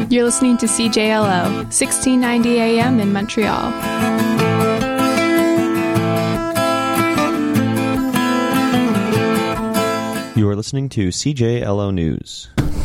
You're listening to CJLO, 1690 AM in Montreal. You are listening to CJLO News.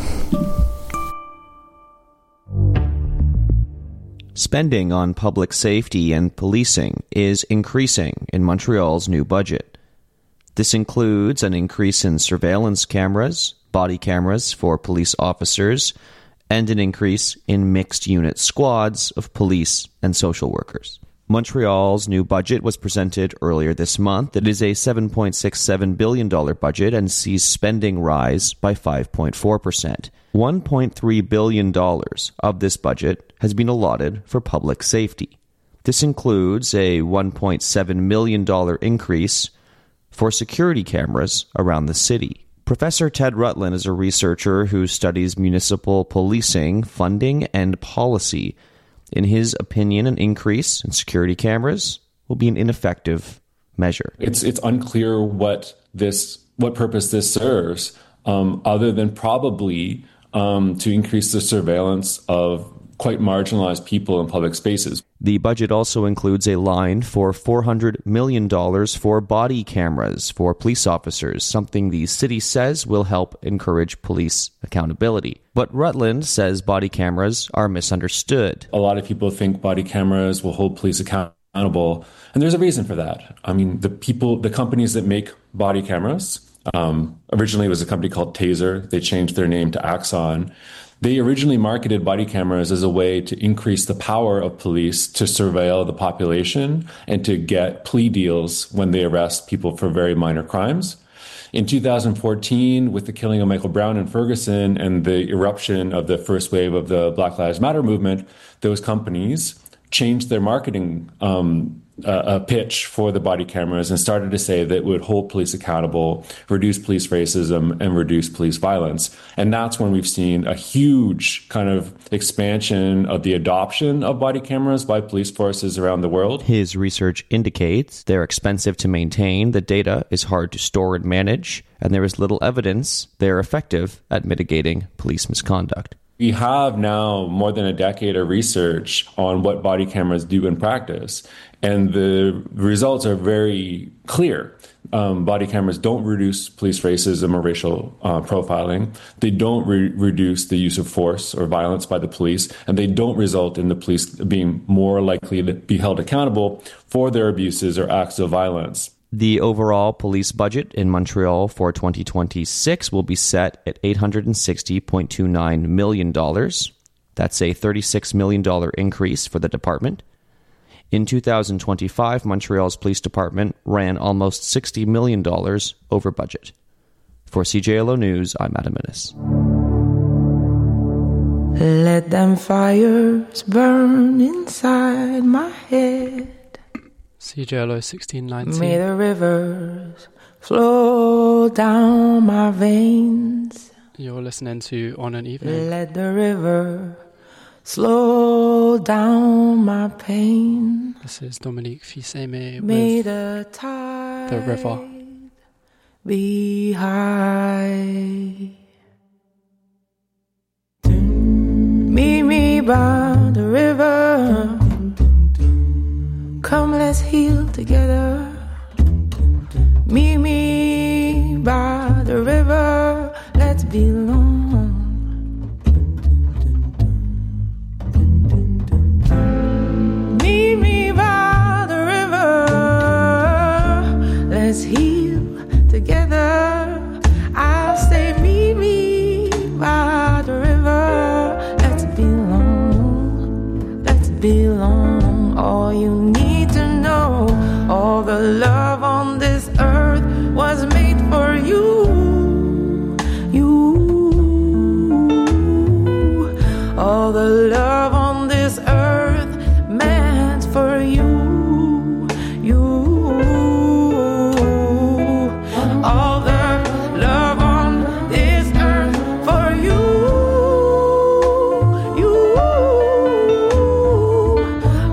Spending on public safety and policing is increasing in Montreal's new budget. This includes an increase in surveillance cameras, body cameras for police officers, and an increase in mixed-unit squads of police and social workers. Montreal's new budget was presented earlier this month. It is a $7.67 billion budget and sees spending rise by 5.4%. $1.3 billion of this budget has been allotted for public safety. This includes a $1.7 million increase for security cameras around the city. Professor Ted Rutland is a researcher who studies municipal policing, funding, and policy. In his opinion, an increase in security cameras will be an ineffective measure. It's unclear what purpose this serves, other than probably to increase the surveillance of quite marginalized people in public spaces. The budget also includes a line for $400 million for body cameras for police officers, something the city says will help encourage police accountability. But Rutland says body cameras are misunderstood. A lot of people think body cameras will hold police accountable, and there's a reason for that. I mean, the companies that make body cameras, originally it was a company called Taser. They changed their name to Axon. They originally marketed body cameras as a way to increase the power of police to surveil the population and to get plea deals when they arrest people for very minor crimes. In 2014, with the killing of Michael Brown in Ferguson and the eruption of the first wave of the Black Lives Matter movement, those companies changed their marketing pitch for the body cameras and started to say that it would hold police accountable, reduce police racism, and reduce police violence. And that's when we've seen a huge kind of expansion of the adoption of body cameras by police forces around the world. His research indicates they're expensive to maintain, the data is hard to store and manage, and there is little evidence they're effective at mitigating police misconduct. We have now more than a decade of research on what body cameras do in practice, and the results are very clear. Body cameras don't reduce police racism or racial profiling. They don't reduce the use of force or violence by the police, and they don't result in the police being more likely to be held accountable for their abuses or acts of violence. The overall police budget in Montreal for 2026 will be set at $860.29 million. That's a $36 million increase for the department. In 2025, Montreal's police department ran almost $60 million over budget. For CJLO News, I'm Adam Innes. Let them fires burn inside my head. CJLO 1690. May the rivers flow down my veins. You're listening to On an Evening. Let the river slow down my pain. This is Dominique Fils-Aimé May with the tide The River. Be high. Meet me by the river. Come, let's heal together. Meet me by the river. Let's belong. Meet me by the river. Let's heal together. I say, meet me by the river. Let's belong. Let's belong. All you need. All the love on this earth was made for you. All the love on this earth meant for you. All the love on this earth for you.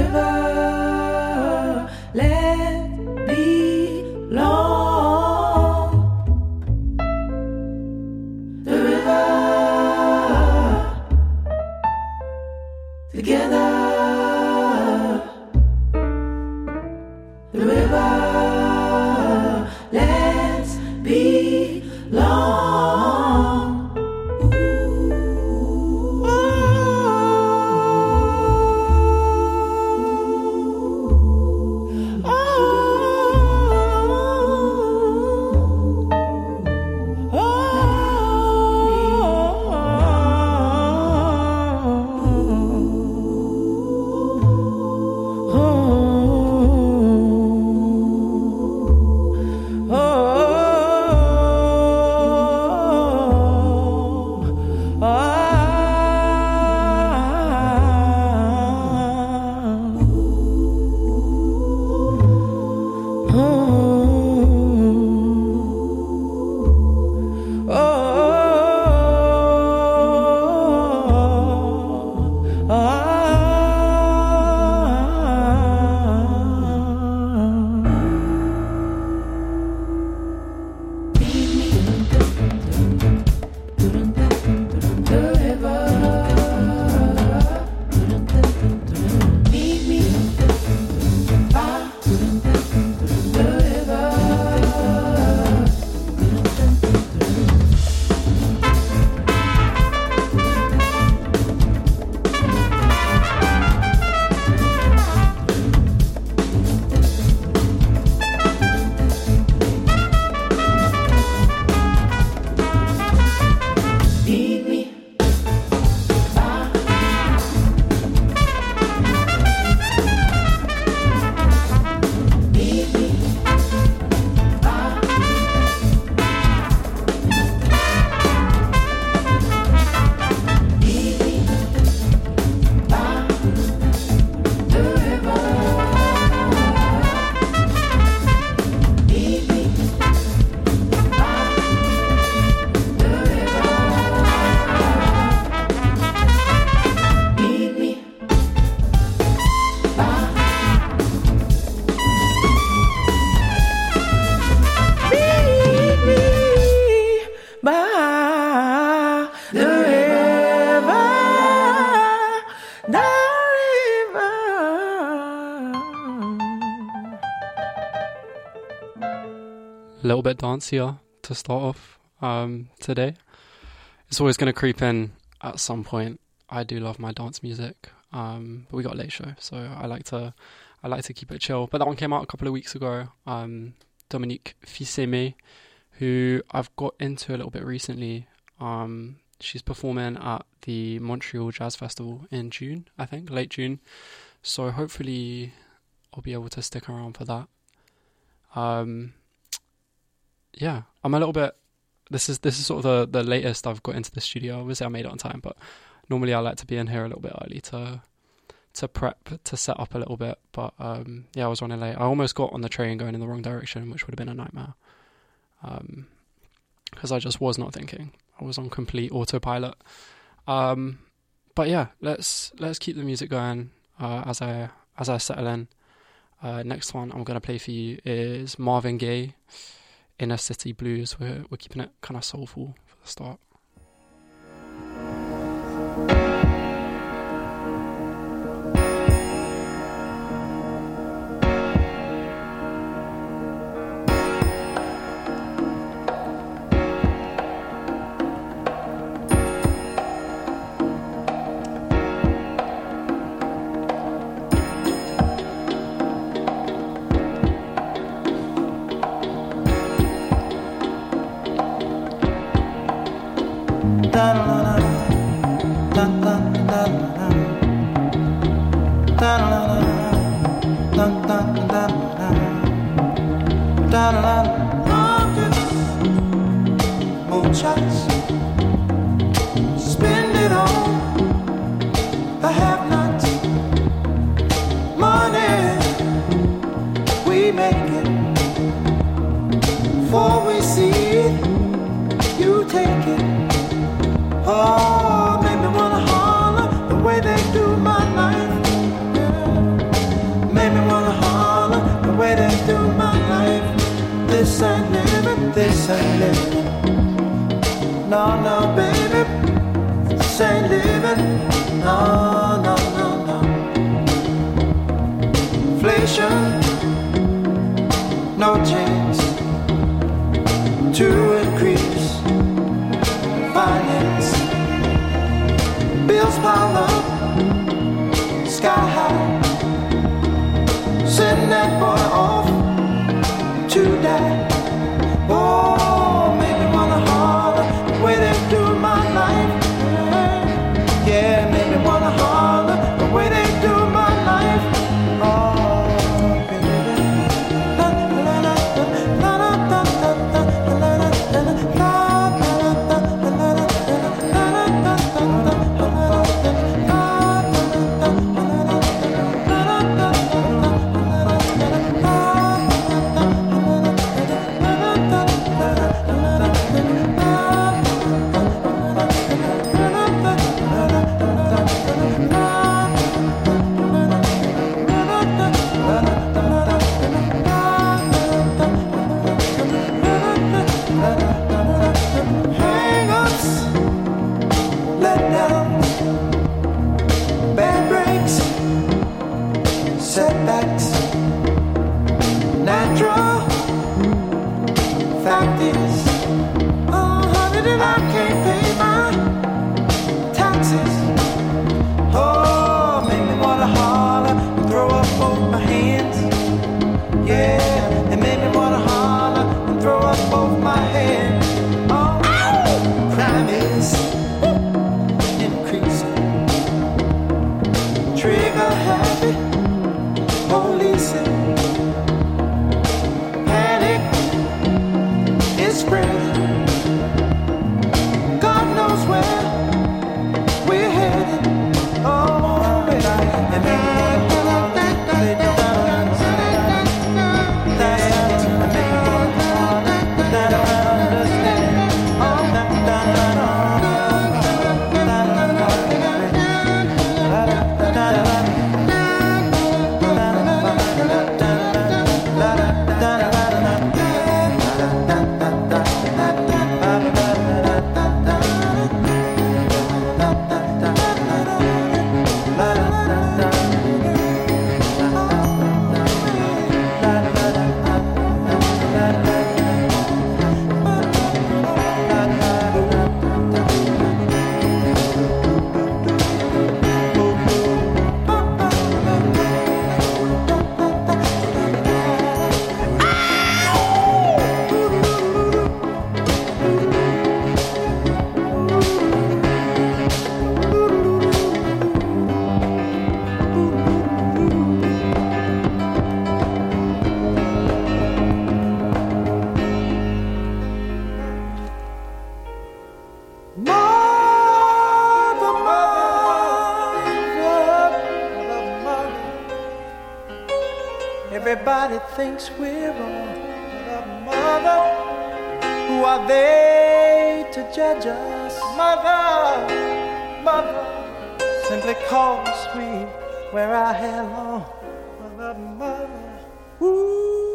A little bit dancier to start off today. It's always going to creep in at some point. I do love my dance music, but we got a late show, so I like to keep it chill. But that one came out a couple of weeks ago. Dominique Fils-Aimé, who I've got into a little bit recently. She's performing at the Montreal Jazz Festival in June, I think, late June. So hopefully I'll be able to stick around for that. Yeah, I'm a little bit. This is sort of the latest I've got into the studio. Obviously, I made it on time, but normally I like to be in here a little bit early to prep, to set up a little bit. But yeah, I was running late. I almost got on the train going in the wrong direction, which would have been a nightmare. Because I just was not thinking. I was on complete autopilot. But yeah, let's keep the music going as I settle in. Next one I'm gonna play for you is Marvin Gaye, Inner City Blues. We're keeping it kind of soulful for the start. Spend it on the have-nots. Money, we make it. Before we see it, you take it. Oh, make me wanna holler the way they do my life. Yeah. ain't living. No, no, baby, this ain't living. No, no, no, no. Inflation, no chance to increase finance. Bills pile up, sky high. Send that boy off to die. Oh, make me wanna holler the way they do my life. Yeah, make me wanna holler the way they do my life. Oh, baby. La la la la la la la la la la la. Everybody thinks we're wrong, but mother, who are they to judge us? Mother, mother, simply cause we wear our hair long. Mother, mother, ooh.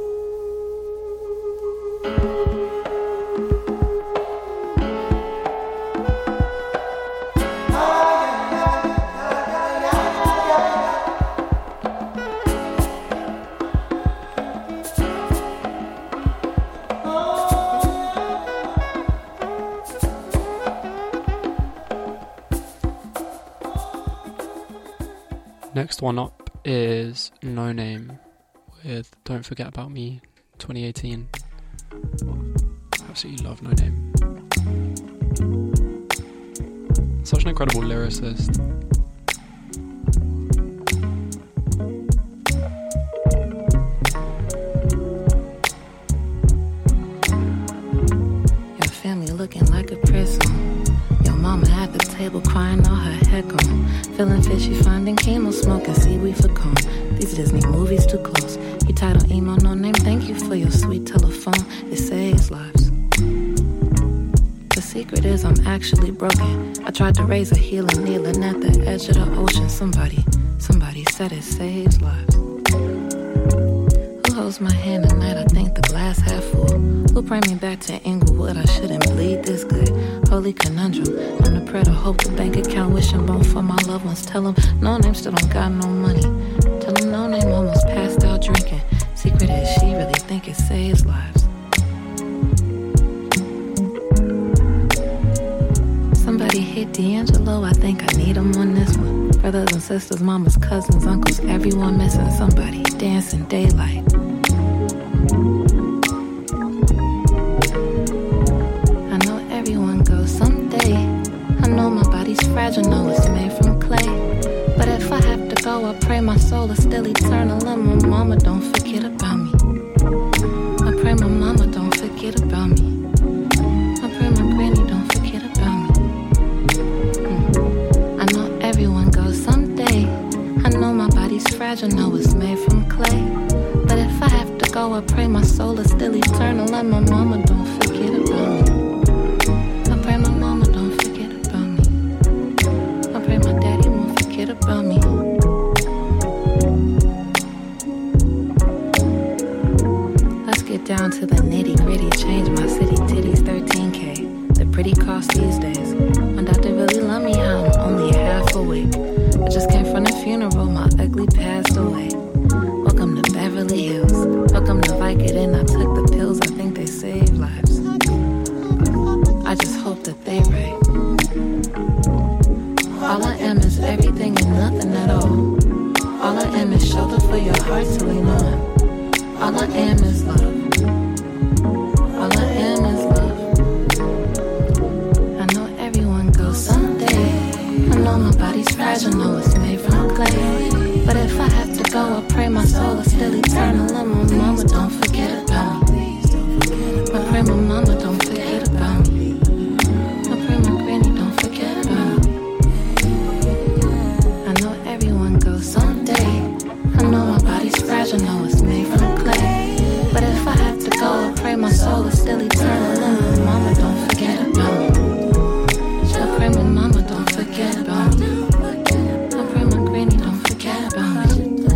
Next one up is No Name with Don't Forget About Me 2018. Absolutely love No Name. Such an incredible lyricist. Your family looking like a prison. Your mama at the table crying all her head gone. Feeling fishy, finding chemo, smoking seaweed for calm. These Disney movies too close. You title email, No Name, thank you for your sweet telephone. It saves lives. The secret is I'm actually broken. I tried to raise a healing, kneeling at the edge of the ocean. Somebody said it saves lives. Who holds my hand at night, I think the glass half full. Who'll bring me back to Inglewood? I shouldn't bleed this good. Holy conundrum. I'm the prayer to hope the bank account wishing bone for my loved ones. Tell them no name still don't got no money. Tell them no name almost passed out drinking. Secret is she really think it saves lives. Somebody hit D'Angelo, I think I need him on this one. Brothers and sisters, mamas, cousins, uncles, everyone missing somebody. Dancing daylight. I know everyone goes someday. I know my body's fragile, know it's made from clay. But if I have to go, I pray my soul is still eternal. And my mama don't forget about me. I pray my mama don't forget about me. I pray my granny don't forget about me. I know everyone goes someday. I know my body's fragile, know it's made from clay. But if I have to go, I pray my soul is still eternal. And my mama don't forget about me. I pray my mama don't forget about me. I pray my daddy won't forget about me. Let's get down to the nitty gritty. Change my city titties 13K. The pretty cost these days. My doctor really love me how I'm only half awake. I just came from the funeral, my ugly passed away. Welcome to Beverly Hills. Welcome to Vicodin. I took the pills, I think they save lives. I just hope that they right. All I am is everything and nothing at all. All I am is shelter for your heart to lean on. All I am is love. All I am is love. I know everyone goes someday. I know my body's fragile, know it's made from clay. But if I have to go, I pray my soul is still eternal. And my mama don't forget about me. I pray my mama don't forget about me. I pray my granny don't forget about me. I know everyone goes someday. I know my body's fragile, know it's made from clay. But if I have to go, I pray my soul is still eternal. And my mama don't forget about me. I pray my mama don't forget about me. I pray my granny don't forget about me.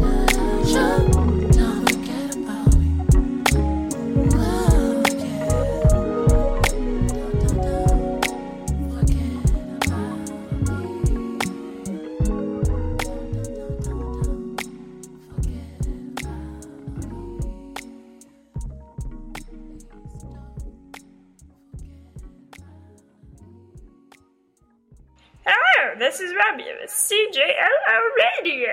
Don't forget about me. Love, yeah. Don't forget about Hello, this is Robbie with CJLO Radio.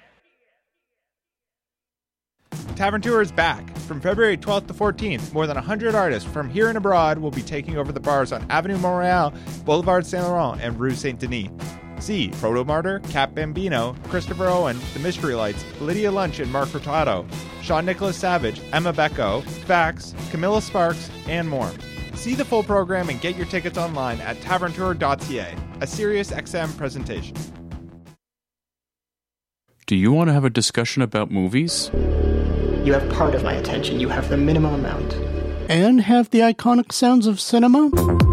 Tavern Tour is back. From February 12th to 14th, more than 100 artists from here and abroad will be taking over the bars on Avenue Montreal, Boulevard Saint Laurent, and Rue Saint Denis. See Proto Martyr, Cat Bambino, Christopher Owen, The Mystery Lights, Lydia Lunch and Mark Furtado, Sean Nicholas Savage, Emma Becco, Fax, Camilla Sparks, and more. See the full program and get your tickets online at taverntour.ca, a Sirius XM presentation. Do you want to have a discussion about movies? You have part of my attention. You have the minimum amount. And have the iconic sounds of cinema?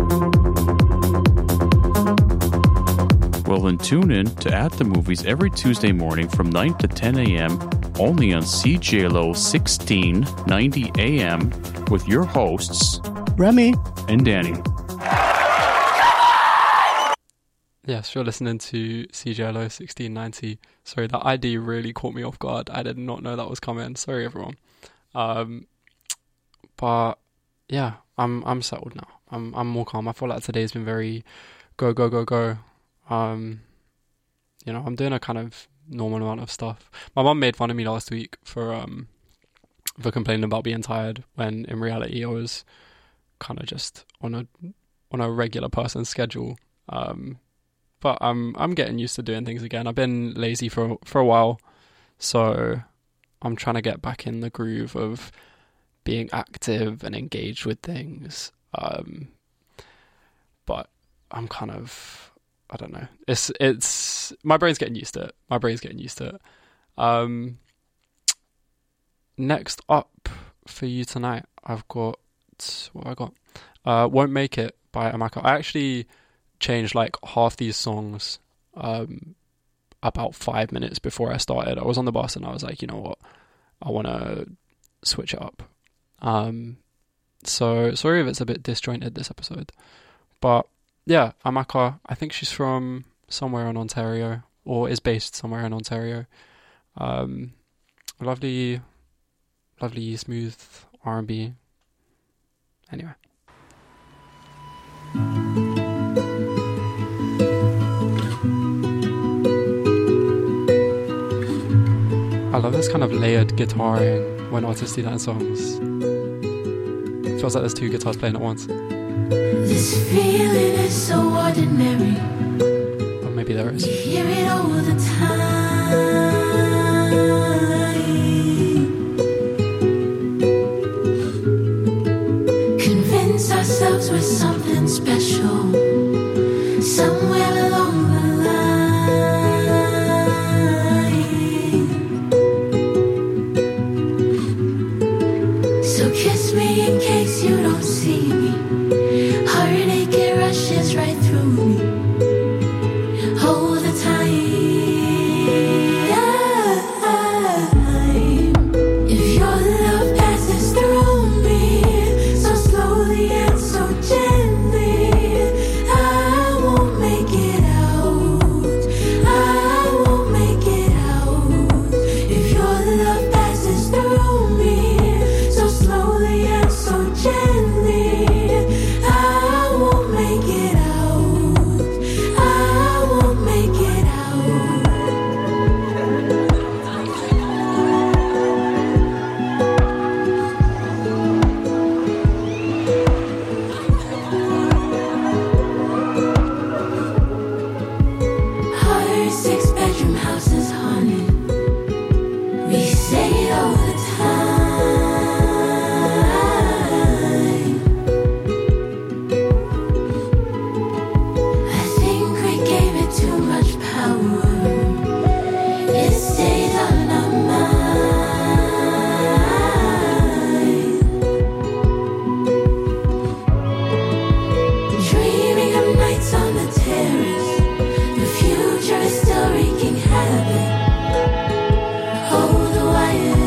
Well, then tune in to At the Movies every Tuesday morning from 9 to 10 a.m. only on CJLO 1690 AM with your hosts, Remy and Danny. Yes, you're listening to CJLO 1690. Sorry, that ID really caught me off guard. I did not know that was coming. Sorry, everyone. But yeah, I'm settled now. I'm more calm. I feel like today's been very go. I'm doing a kind of normal amount of stuff. My mum made fun of me last week for complaining about being tired when in reality I was kind of just on a regular person's schedule. But I'm getting used to doing things again. I've been lazy for a while, so I'm trying to get back in the groove of being active and engaged with things. But I'm kind of, I don't know. It's my brain's getting used to it. Next up for you tonight, I've got Won't Make It by Amaka. I actually changed like half these songs about 5 minutes before I started. I was on the bus and I was like, you know what, I want to switch it up. So sorry if it's a bit disjointed this episode, but yeah, Amaka, I think she's from somewhere in Ontario, or is based somewhere in Ontario. Lovely, smooth R&B. Anyway. I love this kind of layered guitaring when artists do that in songs. It feels like there's two guitars playing at once. This feeling is so ordinary. Or maybe there is. You hear it all the time. Convince ourselves we're something special. Somewhere along the line. So kiss me in case you don't see me. Heartache, it rushes right through me. Hold the time. If your love passes through me, so slowly and so gently, I won't make it out. I won't make it out. If your love passes through me, so slowly and so gently, I won't make it out. I won't make it out. Our 6-bedroom house is haunted. We say it all the time. I think we gave it too much power. It stays on our mind. Dreaming of nights on the terrace. The future is still wreaking havoc. Hold the wire.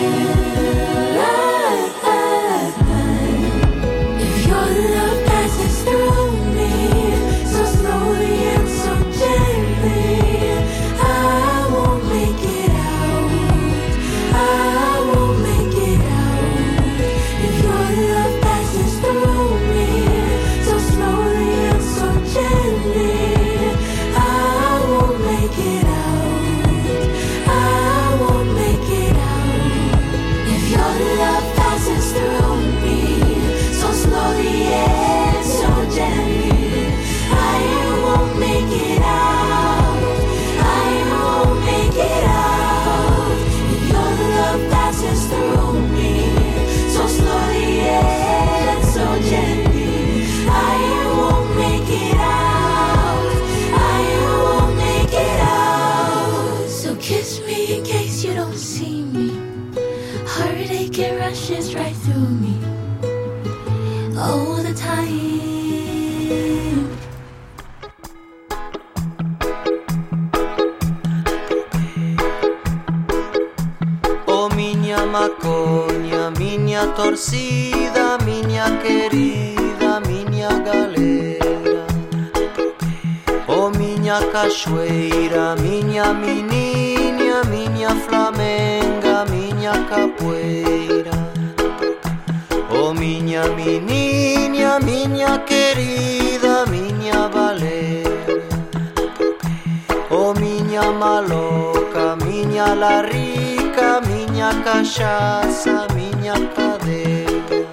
If your love passes through me, so slowly and so gently, I won't make it out. I won't make it out. If your love passes through me, so slowly and so gently, I won't make it out. I won't make it out. If your love passes through me, so slowly and so gently, I won't make it out. I won't make it out. If your love passes through me, so slowly and so gently, I won't make it out. I won't make it out. So kiss me in case you don't see me. Heartache, it rushes right through me all the time. Oh, minha maconha, minha torcida, minha querida, minha galera. Oh, minha cachoeira, minha menina, minha flamenga, minha capoeira. Oh, minha menina, minha querida, minha baleira. Oh, minha maloca, minha larica, minha cachaça, minha cadeira.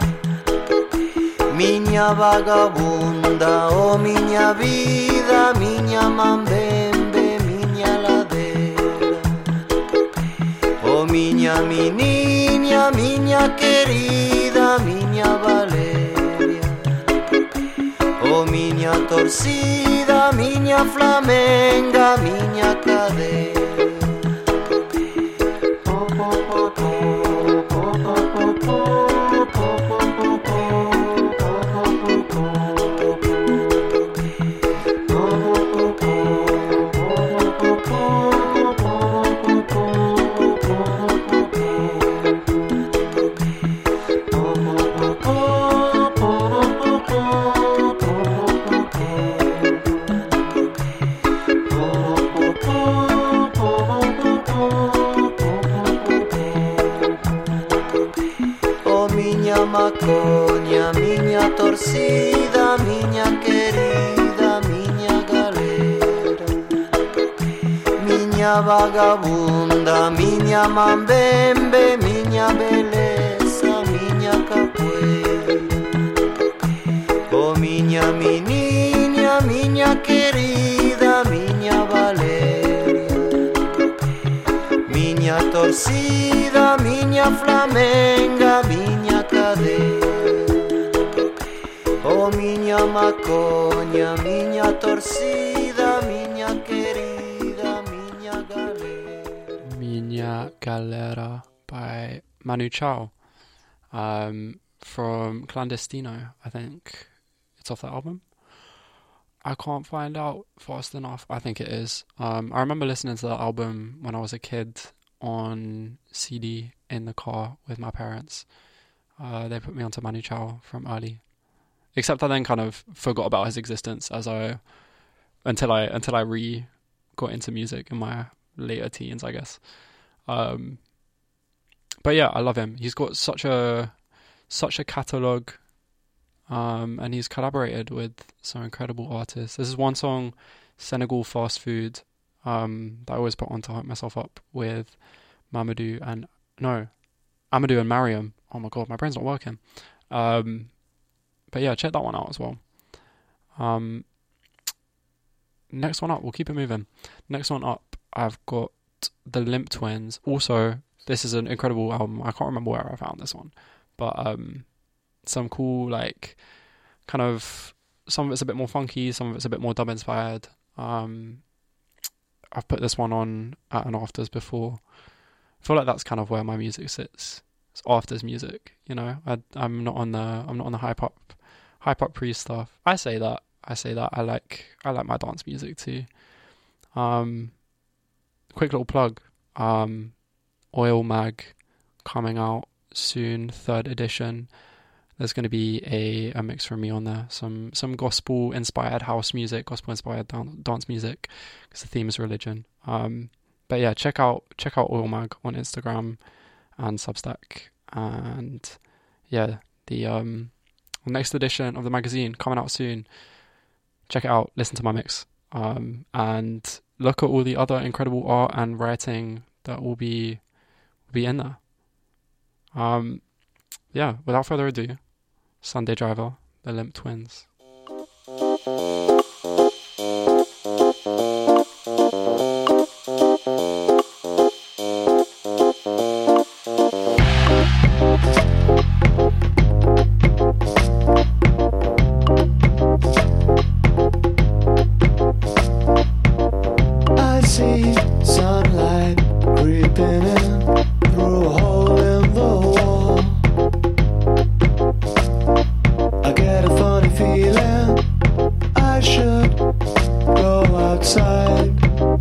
Minha vagabunda, oh, minha vida, minha mambembe, minha ladeira. Oh, minha menina, minha querida, minha Valéria. Oh, minha torcida, minha flamenga, minha cadeira. maconha, minha torcida, minha querida, minha galera, minha vagabunda, minha mambembe, minha beleza, minha capoeira. Oh, minha menina, minha querida, minha Valéria, minha torcida, minha flamenga, minha cadeira. Oh, minha maconha, minha torcida, minha querida, minha galera. Minha Galera by Manu Chao, from Clandestino, I think. It's off that album. I can't find out fast enough. I think it is. I remember listening to that album when I was a kid on CD in the car with my parents. They put me onto Manu Chao from early. Except I then kind of forgot about his existence until I got into music in my later teens, I guess. But yeah, I love him. He's got such a catalogue. And he's collaborated with some incredible artists. This is one song, Senegal Fast Food, that I always put on to hype myself up with Amadou and Mariam. Oh my god, my brain's not working. But yeah, check that one out as well. Next one up, we'll keep it moving. Next one up, I've got the Limp Twins. Also, this is an incredible album. I can't remember where I found this one, but some cool, like, kind of, some of it's a bit more funky, some of it's a bit more dub inspired. I've put this one on at an afters before. I feel like that's kind of where my music sits. It's afters music, you know. I'm not on the hype up pre stuff. I say that. I like my dance music too. Quick little plug. Oil Mag coming out soon, 3rd edition. There's going to be a mix from me on there. Some gospel inspired house music, gospel inspired dance music, because the theme is religion. But yeah, check out Oil Mag on Instagram and Substack. And yeah, the next edition of the magazine coming out soon. Check it out. Listen to my mix. And look at all the other incredible art and writing that will be in there. Yeah, without further ado, Sunday Driver, the Limp Twins. I see sunlight creeping in through a hole in the wall. I get a funny feeling I should go outside.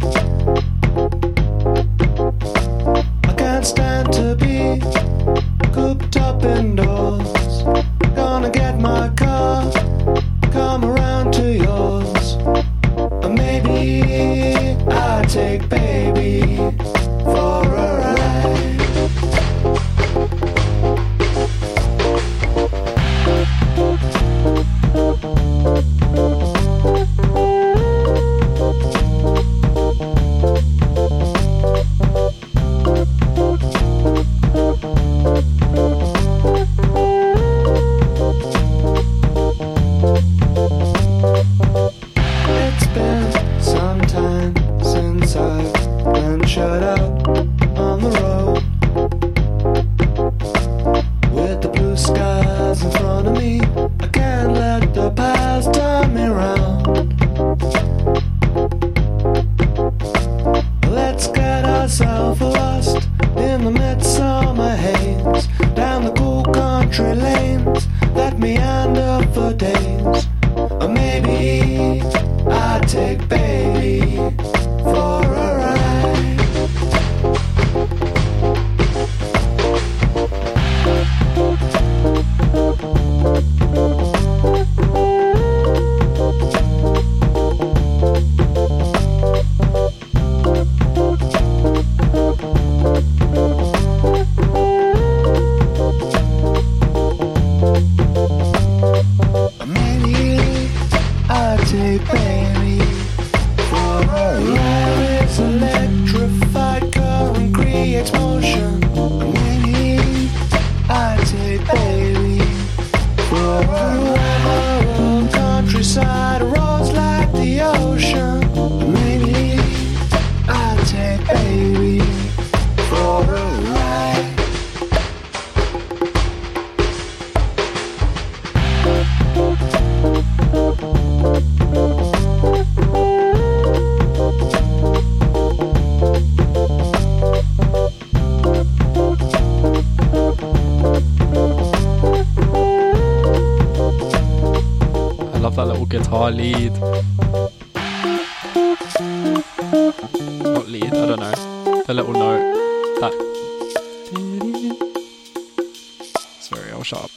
I can't stand to be cooped up indoors. Gonna get my car, come around to yours. Or maybe I'll take baby for a ride. guitar lead. Not lead, I don't know. The little note. That. Sorry, I'll shut up.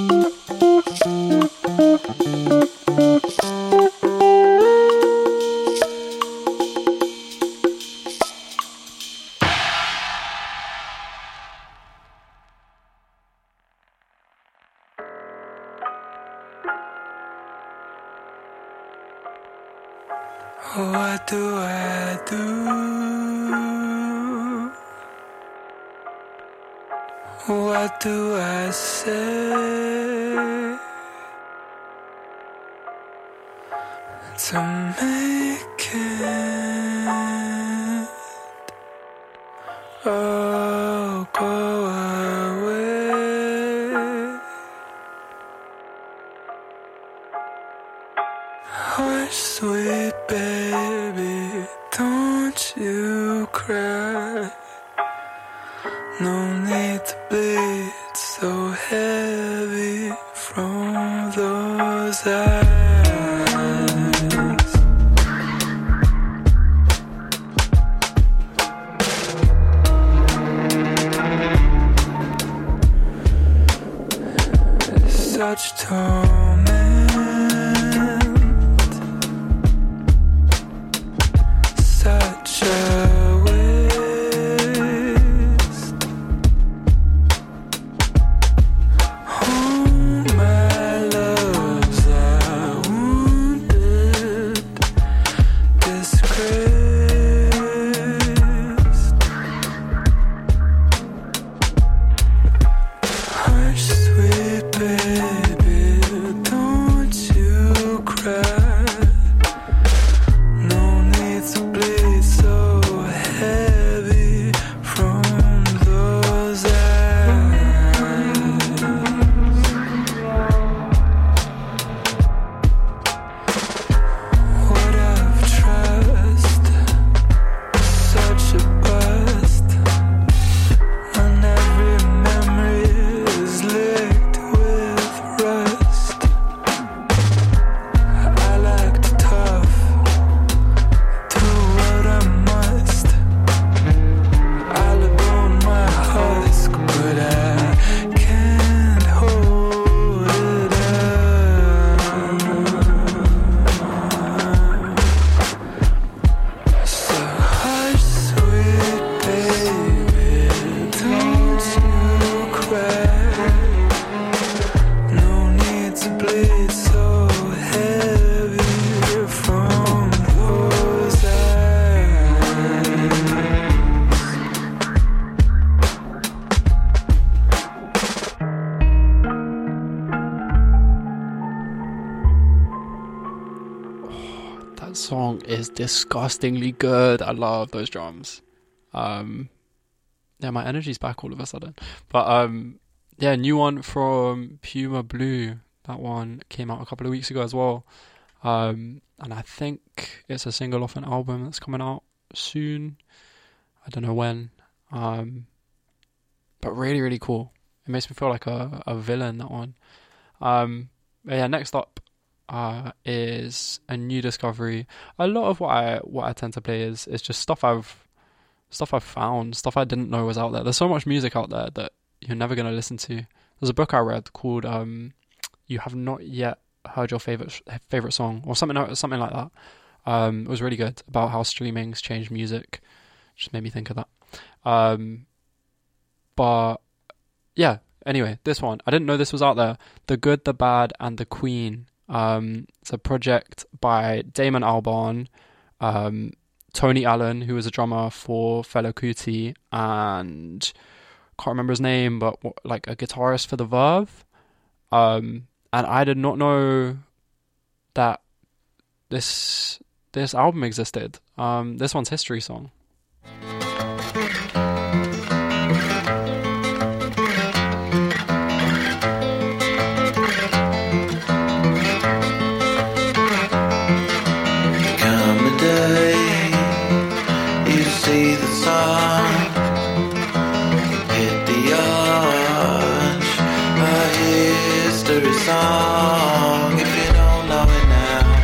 What do I do? What do I say to make it all go away? Hush, sweet baby, don't you cry. No need to bleed so heavy from those eyes. Such torment, such a waste. Oh, my loves are wounded, disgraced. Hush, sweet baby, don't you cry. No need to bleed so heavy from those eyes. What of trust, such a bust, when every memory is licked with rust. I lacked tough, do what I must. I'll bone my husk, but I can't hold it up. So hush, sweet baby, don't you cry. No need to bleed so heavy from those eyes. That song is disgustingly good. I love those drums. Yeah, my energy's back all of a sudden. But yeah, new one from Puma Blue. That one came out a couple of weeks ago as well. And I think it's a single off an album that's coming out soon. I don't know when. But really, really cool. It makes me feel like a villain, that one. But yeah, next up is a new discovery. A lot of what I tend to play is just stuff I've found, stuff I didn't know was out there. There's so much music out there that you're never going to listen to. There's a book I read called You Have Not Yet Heard Your Favorite Song, or something like that. It was really good, about how streaming's changed music. Just made me think of that. But yeah, anyway, this one, I didn't know this was out there. The Good, the Bad, and the Queen. It's a project by Damon Albarn, Tony Allen, who was a drummer for Fela Kuti, and can't remember his name, but like a guitarist for The Verve. And I did not know that this album existed. This one's History Song. See the sun hit the arch, a history song. If you don't know it now,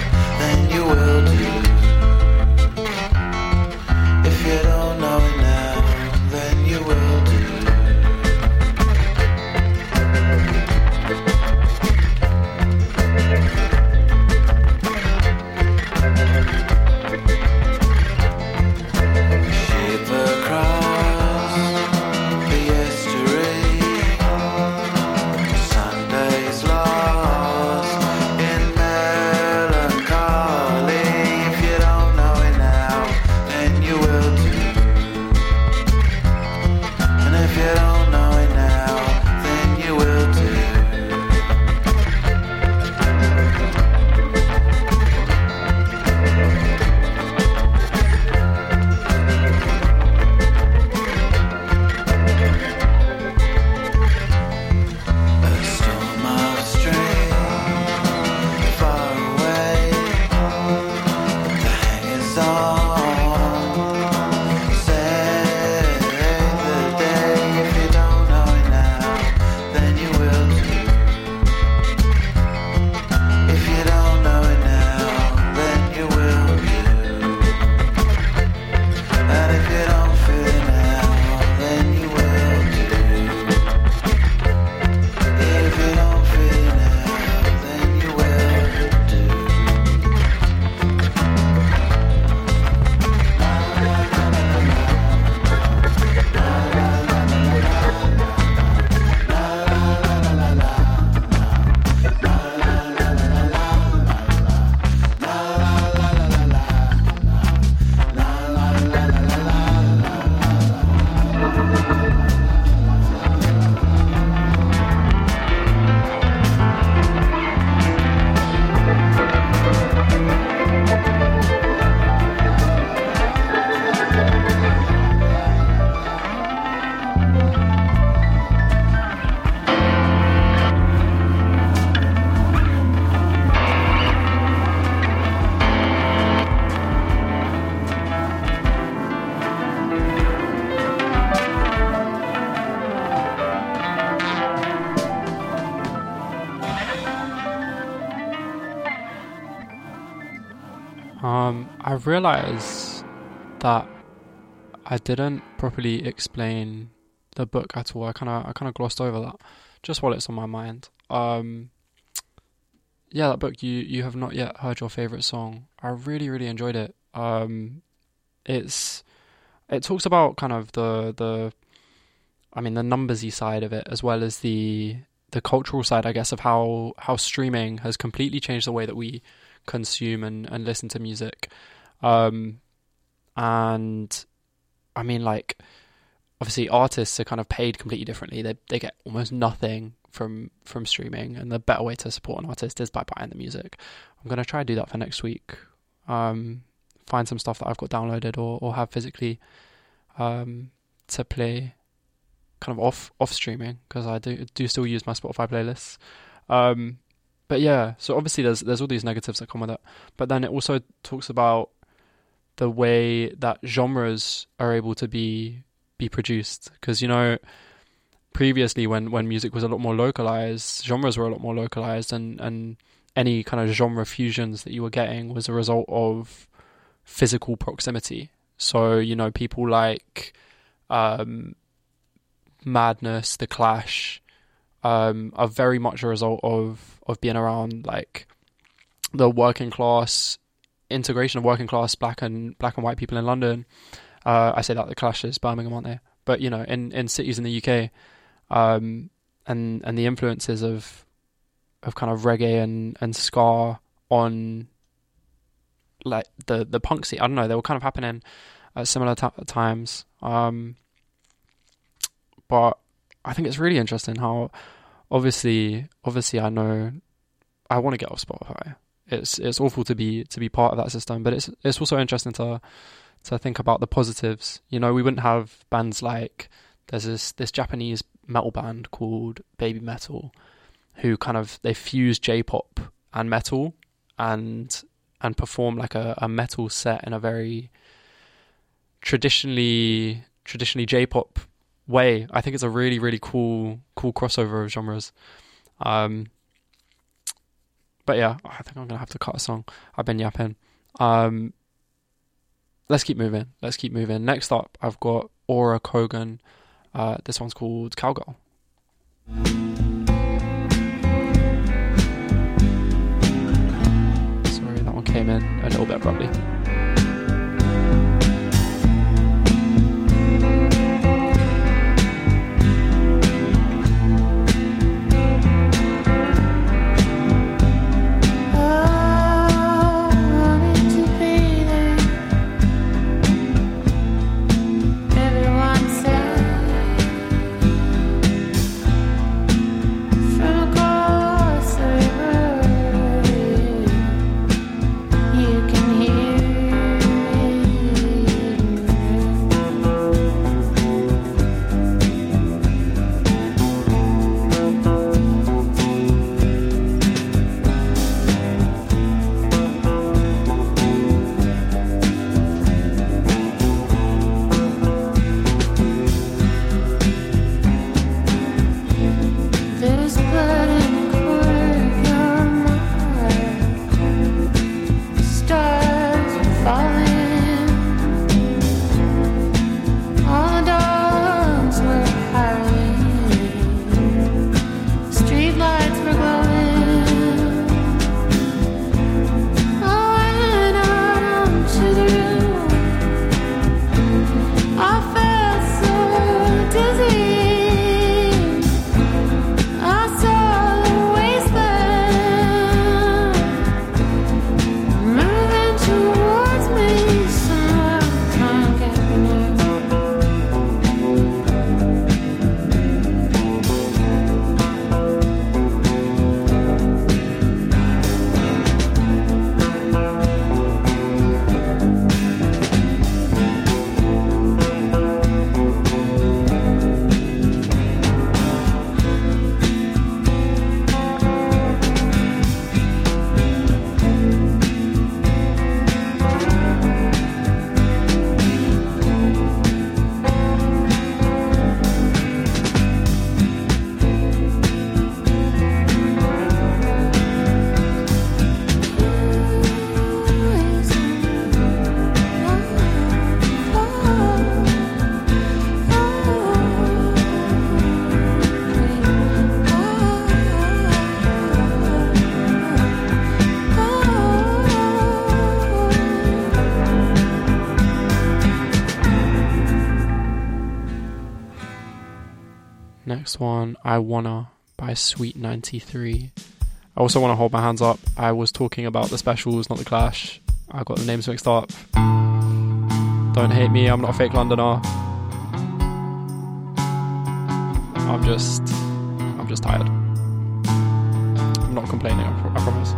I realize that I didn't properly explain the book at all. I kind of glossed over that just while it's on my mind. Yeah, that book, you have not yet heard your favorite song. I really, really enjoyed it. It talks about kind of the numbersy side of it, as well as the cultural side, I guess, of how streaming has completely changed the way that we consume and listen to music. And I mean, like, obviously artists are kind of paid completely differently. They get almost nothing from streaming, and the better way to support an artist is by buying the music. I'm going to try to do that for next week. Find some stuff that I've got downloaded or have physically to play kind of off streaming, because I do still use my Spotify playlists. But yeah, so obviously there's all these negatives that come with it, but then it also talks about the way that genres are able to be produced, because, you know, previously when music was a lot more localized, genres were a lot more localized, and any kind of genre fusions that you were getting was a result of physical proximity. So, you know, people like Madness, The Clash, are very much a result of being around, like, the working class, integration of working class black and white people in London. I say that The Clash is Birmingham, aren't they? But, you know, in cities in the UK, and the influences of kind of reggae and ska on, like, the punk scene. I don't know, they were kind of happening at similar times. But I think it's really interesting how obviously I know I want to get off Spotify. It's awful to be part of that system, but it's also interesting to think about the positives. You know, we wouldn't have bands like, there's this Japanese metal band called Baby Metal, who kind of, they fuse J-pop and metal and perform like a metal set in a very traditionally J-pop way. I think it's a really, really cool crossover of genres. But yeah, I think I'm gonna have to cut a song. I've been yapping. Let's keep moving. Next up, I've got Aura Kogan. This one's called Cowgirl. Sorry, that one came in a little bit abruptly. You can hear next one, I Wanna by Sweet 93. I also want to hold my hands up. I was talking about the Specials, not the Clash. I got the names mixed up. Don't hate me, I'm not a fake Londoner. I'm just tired. I'm not complaining, I promise.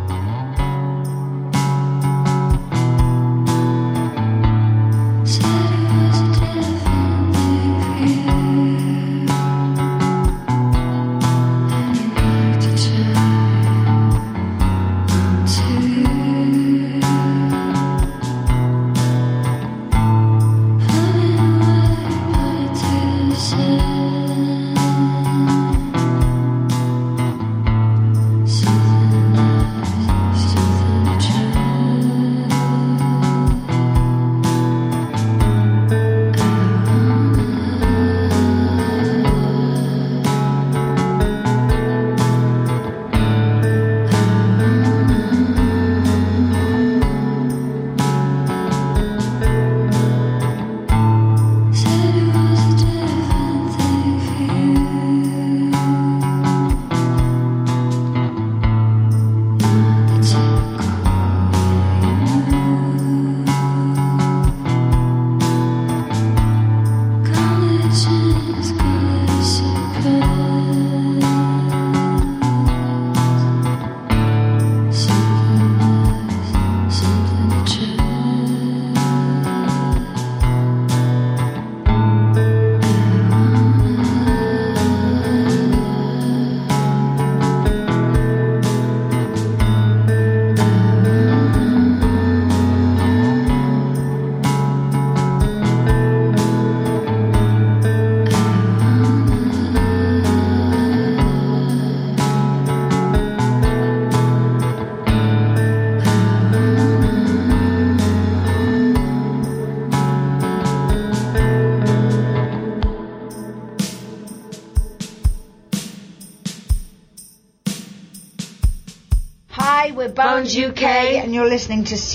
We're Bones UK, and you're listening to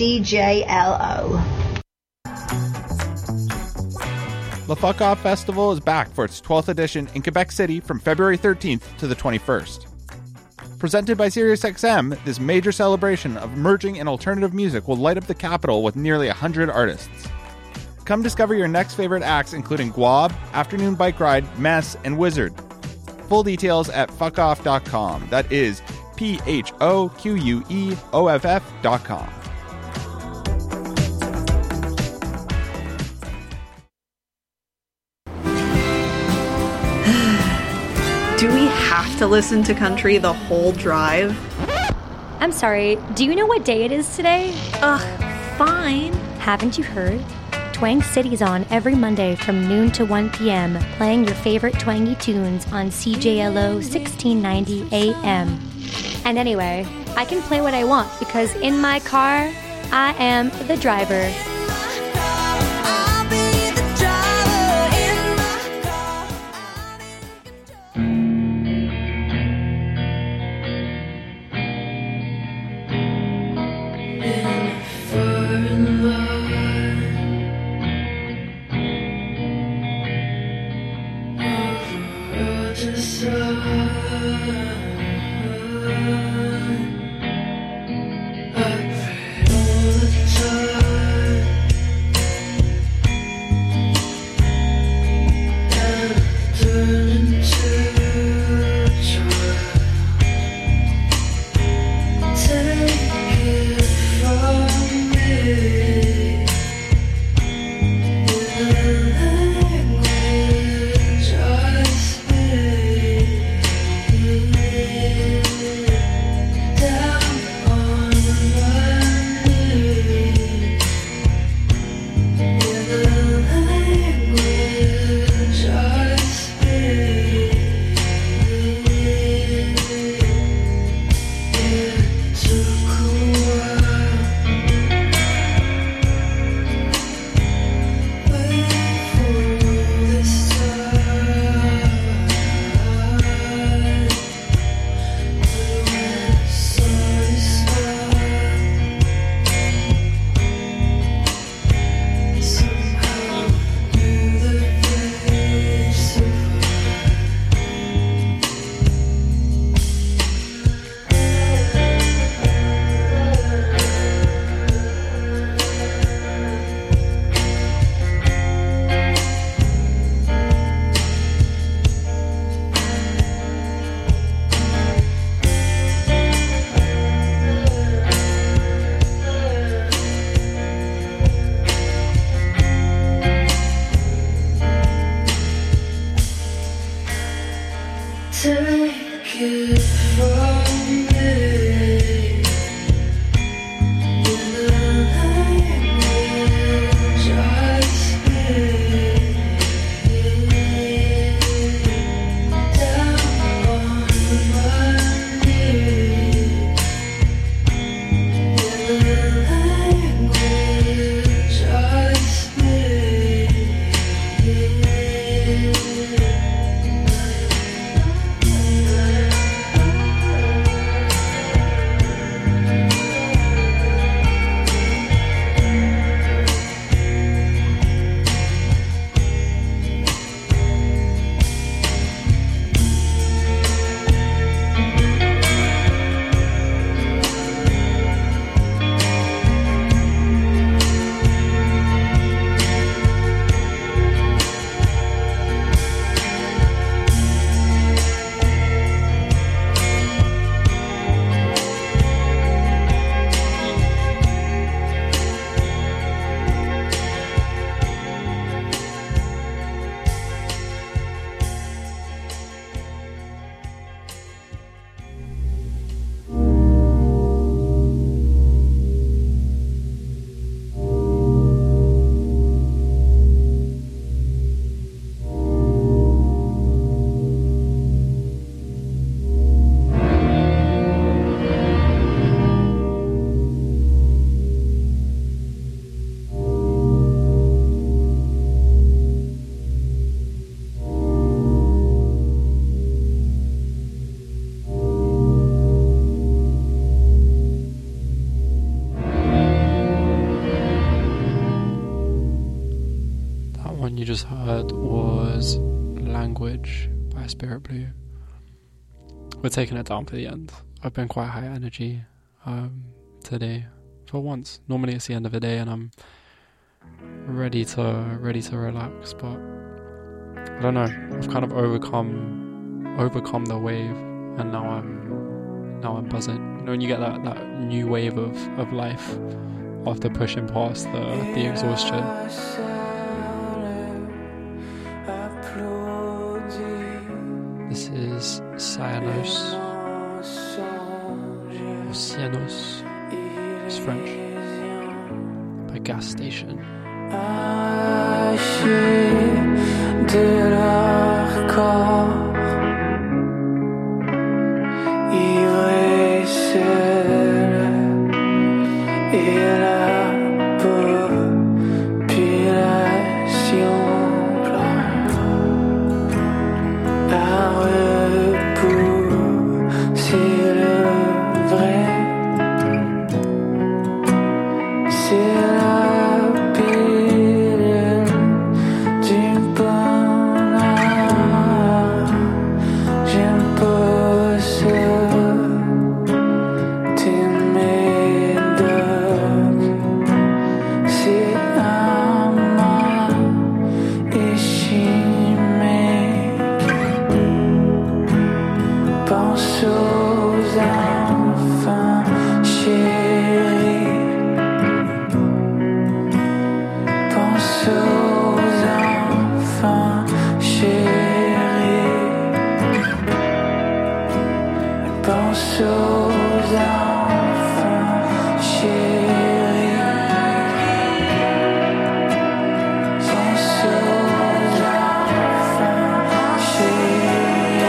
CJLO. The Fuck Off Festival is back for its 12th edition in Quebec City from February 13th to the 21st. Presented by SiriusXM, this major celebration of emerging and alternative music will light up the capital with nearly 100 artists. Come discover your next favorite acts, including Guab, Afternoon Bike Ride, Mess, and Wizard. Full details at fuckoff.com. That is PHOQUEOFF.com. Do we have to listen to country the whole drive? I'm sorry, do you know what day it is today? Ugh, fine. Haven't you heard? Twang City's on every Monday from noon to 1 p.m., playing your favorite twangy tunes on CJLO 1690 AM. And anyway, I can play what I want because in my car, I am the driver. All the time You just heard was Language by Spirit Blue. We're taking it down for the end. I've been quite high energy today for once. Normally it's the end of the day and I'm ready to relax, but I don't know. I've kind of overcome the wave, and now I'm buzzing. You know, when you get that new wave of life after pushing past the exhaustion. This is Cyanos. Or Cyanos. It's French. By Gas Station. De leur corps, ivre et seul, et la population a repoussé le vrai. C'est la pilule du bonheur. J'impose tes médocs. C'est un mal et chimique. Pense aux enfants chéris. Pense aux enfants chéris. Pense aux enfants chéris. Pense aux enfants chéris.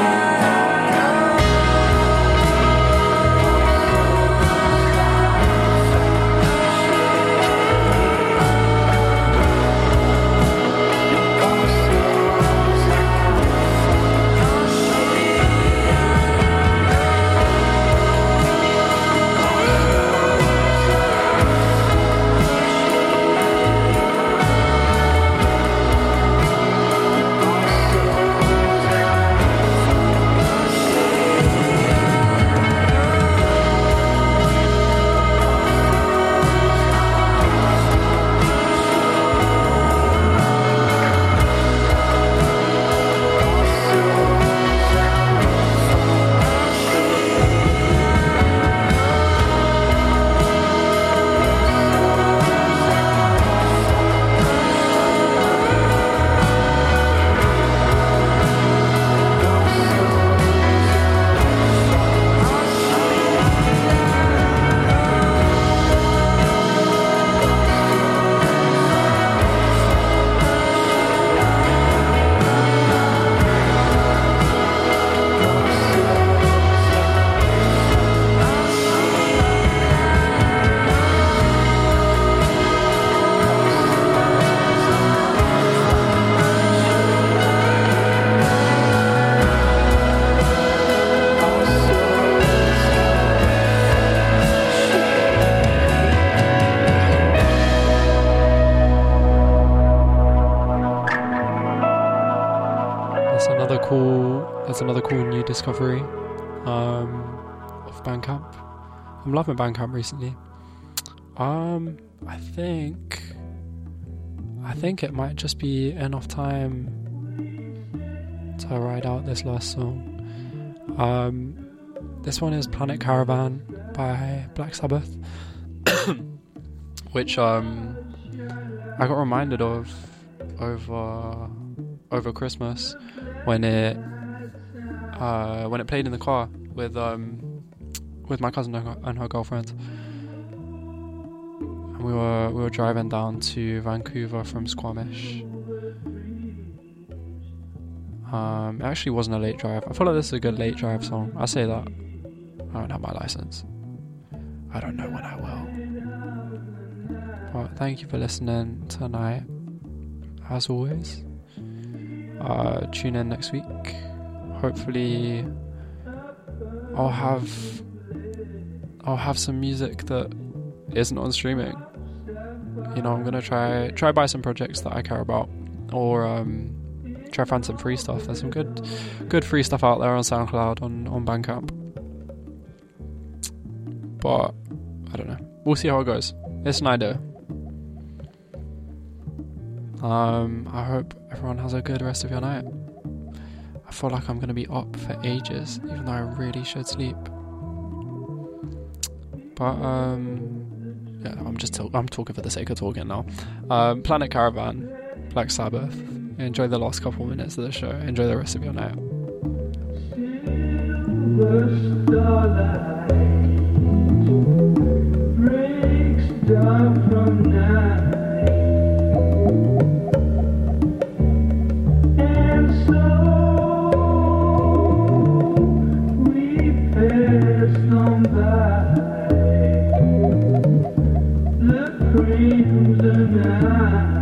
rediscovery of Bandcamp. I'm loving Bandcamp recently. I think it might just be enough time to ride out this last song. This one is Planet Caravan by Black Sabbath, which I got reminded of over Christmas when it played in the car with my cousin and her girlfriend. And we were driving down to Vancouver from Squamish. It actually wasn't a late drive. I feel like this is a good late drive song. I say that. I don't have my license. I don't know when I will. But thank you for listening tonight. As always. Tune in next week. Hopefully I'll have some music that isn't on streaming. You know, I'm gonna try buy some projects that I care about, or try find some free stuff. There's some good free stuff out there on SoundCloud, on Bandcamp. But I don't know. We'll see how it goes. It's an idea. I hope everyone has a good rest of your night. I feel like I'm going to be up for ages, even though I really should sleep. But yeah, I'm talking for the sake of talking now. Planet Caravan, Black Sabbath. Enjoy the last couple minutes of the show. Enjoy the rest of your night. Breaks down from night, and so we passed on by the crimson night.